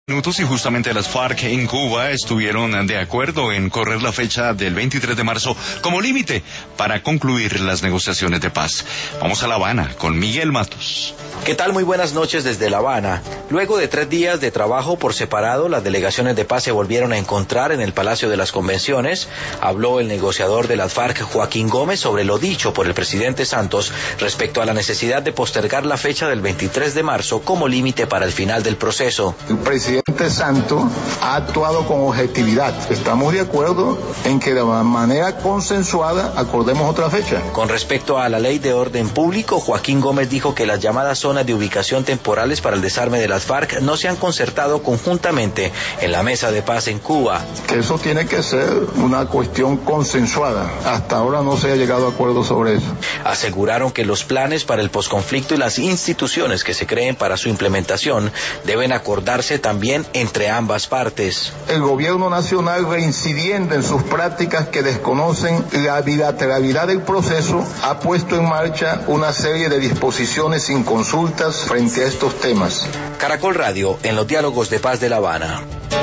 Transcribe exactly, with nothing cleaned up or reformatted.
Minutos y justamente las FARC en Cuba estuvieron de acuerdo en correr la fecha del veintitrés de marzo como límite para concluir las negociaciones de paz. Vamos a La Habana con Miguel Matos. ¿Qué tal? Muy buenas noches desde La Habana. Luego de tres días de trabajo por separado, las delegaciones de paz se volvieron a encontrar en el Palacio de las Convenciones. Habló el negociador de las FARC, Joaquín Gómez, sobre lo dicho por el presidente Santos respecto a la necesidad de postergar la fecha del veintitrés de marzo como límite para el final del proceso. El presidente Santos ha actuado con objetividad. Estamos de acuerdo en que de manera consensuada acordemos otra fecha. Con respecto a la ley de orden público, Joaquín Gómez dijo que las llamadas zonas de ubicación temporales para el desarme de las FARC no se han concertado conjuntamente en la mesa de paz en Cuba. Que eso tiene que ser una cuestión consensuada. Hasta ahora no se ha llegado a acuerdo sobre eso. Aseguraron que los planes para el posconflicto y las instituciones que se creen para su implementación deben acordarse también entre ambas partes. El gobierno nacional, reincidiendo en sus prácticas que desconocen la bilateralidad del proceso, ha puesto en marcha una serie de disposiciones sin consultas frente a estos temas. Caracol Radio, en los diálogos de paz de La Habana.